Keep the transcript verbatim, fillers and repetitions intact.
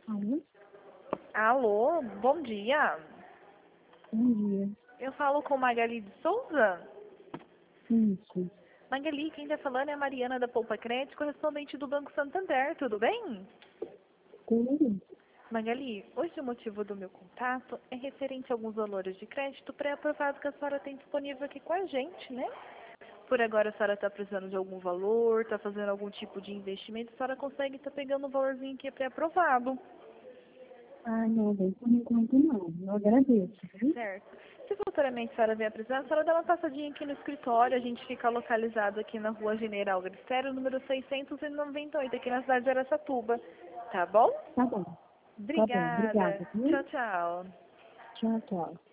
Alô? Alô, bom dia. Bom dia. Eu falo com Magali de Souza. Isso. Magali, quem está falando é a Mariana da Poupa Crédito, correspondente do Banco Santander, tudo bem? Tudo? Magali, hoje o motivo do meu contato é referente a alguns valores de crédito pré-aprovado que a senhora tem disponível aqui com a gente, né? Por agora a senhora está precisando de algum valor, está fazendo algum tipo de investimento, a senhora consegue estar pegando um valorzinho que é pré-aprovado. Ah, não, bem, por enquanto não. Eu agradeço, viu? Certo. Se futuramente a senhora vier precisar, a senhora dá uma passadinha aqui no escritório. A gente fica localizado aqui na Rua General Grissério, número seiscentos e noventa e oito, aqui na cidade de Araçatuba. Tá bom? Tá bom. Tá bom, Obrigada. obrigada, viu? Tchau, tchau. Tchau, tchau.